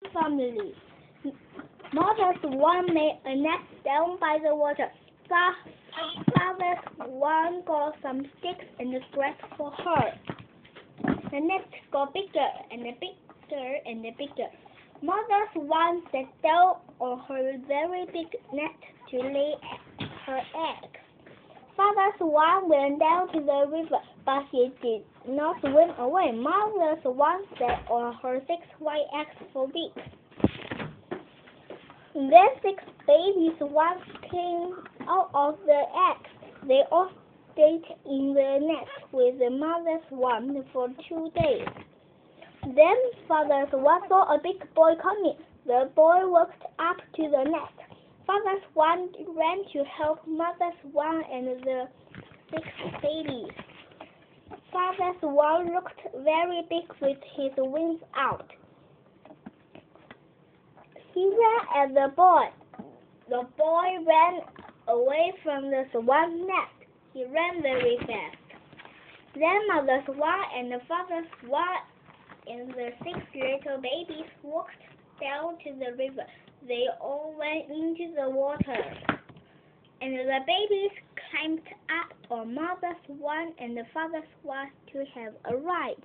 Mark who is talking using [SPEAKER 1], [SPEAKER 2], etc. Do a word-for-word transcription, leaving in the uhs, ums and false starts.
[SPEAKER 1] family. Mother Swan made a nest down by the water. Father Swan got some sticks and grass for her. The nest got bigger and bigger and bigger. Mother Swan sat down on her very big nest to lay her eggs. Father Swan went down to the river, but he did not swim away. Mother Swan sat on her six white eggs for weeks. Then six baby swans came out of the eggs. They all stayed in the nest with the mother swan for two days. Then Father Swan saw a big boy coming. The boy walked up to the nest. Father Swan ran to help Mother Swan and the six babies. Father Swan looked very big with his wings out. He ran at the boy. The boy ran away from the swan nest. He ran very fast. Then Mother Swan and Father Swan and the six little babies walked down to the river. They all went into the water. And the babies climbed up on Mother Swan and Father Swan to have a ride.